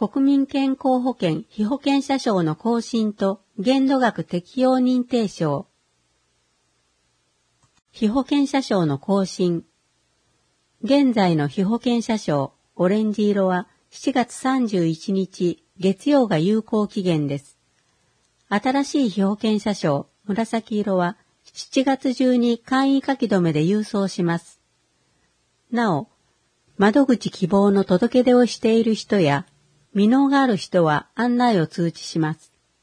国民健康保険被保険者証の更新と限度額適用認定証。被保険者証の更新。現在の被保険者証、オレンジ色は7月31日月曜が有効期限です。新しい被保険者証、紫色は7月中に簡易書き留めで郵送します。なお、窓口希望の届け出をしている人や、未納がある人は案内を通知します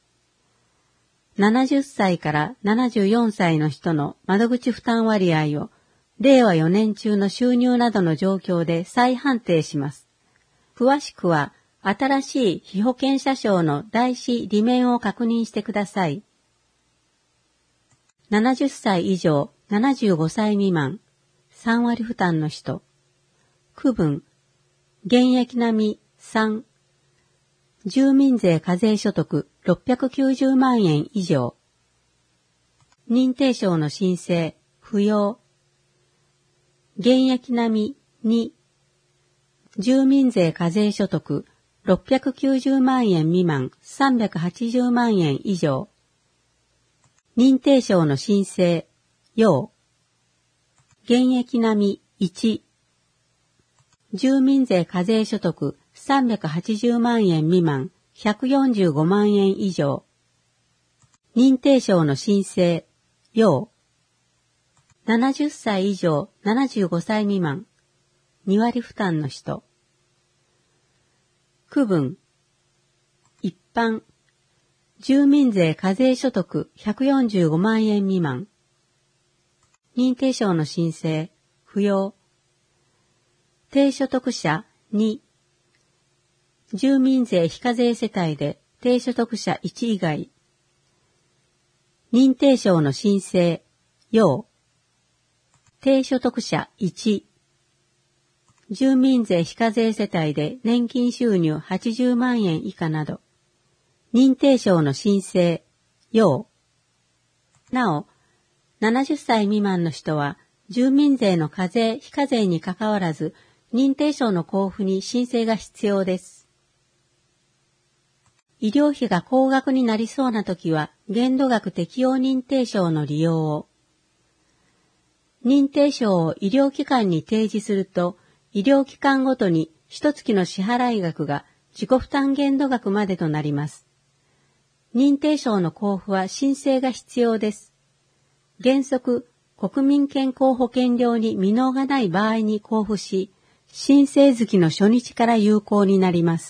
。70歳から74歳の人の窓口負担割合を、令和4年中の収入などの状況で再判定します。詳しくは、新しい被保険者証の台紙裏面を確認してください。70歳以上75歳未満、3割負担の人。区分、現役並み3、住民税課税所得690万円以上。認定証の申請、不要。現役並み2、住民税課税所得690万円未満380万円以上。認定証の申請、要。現役並み1、住民税課税所得380万円未満145万円以上。認定証の申請、要。70歳以上75歳未満、2割負担の人。区分、一般、住民税課税所得145万円未満。認定証の申請、不要。低所得者2、住民税非課税世帯で低所得者1以外。認定証の申請、要。低所得者1、住民税非課税世帯で年金収入80万円以下など。認定証の申請、要。なお、70歳未満の人は、住民税の課税非課税にかかわらず、認定証の交付に申請が必要です。医療費が高額になりそうなときは、限度額適用認定証の利用を。認定証を医療機関に提示すると、医療機関ごとに一月の支払い額が自己負担限度額までとなります。認定証の交付は申請が必要です。原則、国民健康保険料に未納がない場合に交付し、申請月の初日から有効になります。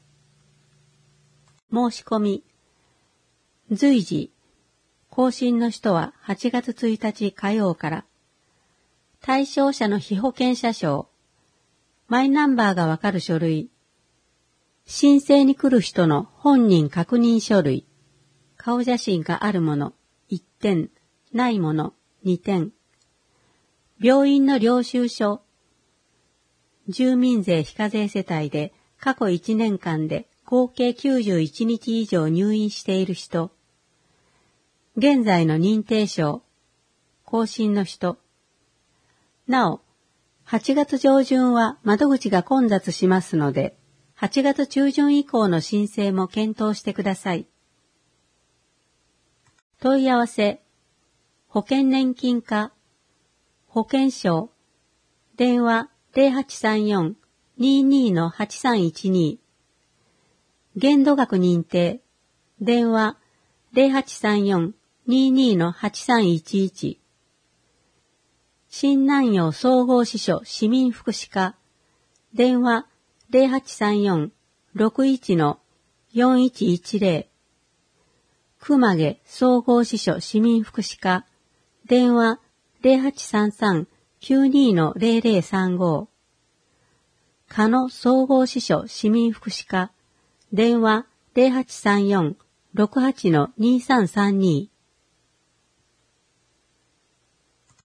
申し込み。随時。更新の人は8月1日火曜から。対象者の被保険者証。マイナンバーがわかる書類。申請に来る人の本人確認書類。顔写真があるもの1点、ないもの2点。病院の領収書。住民税非課税世帯で過去1年間で合計91日以上入院している人。現在の認定証。更新の人。なお、8月上旬は窓口が混雑しますので、8月中旬以降の申請も検討してください。問い合わせ。保険年金課。保険証。電話0834-22-8312。限度額認定。電話0834-22-8311。新南陽総合支所市民福祉課。電話0834-61-4110。熊毛総合支所市民福祉課。電話0833-92-0035。加野総合支所市民福祉課。電話0834-68-2332。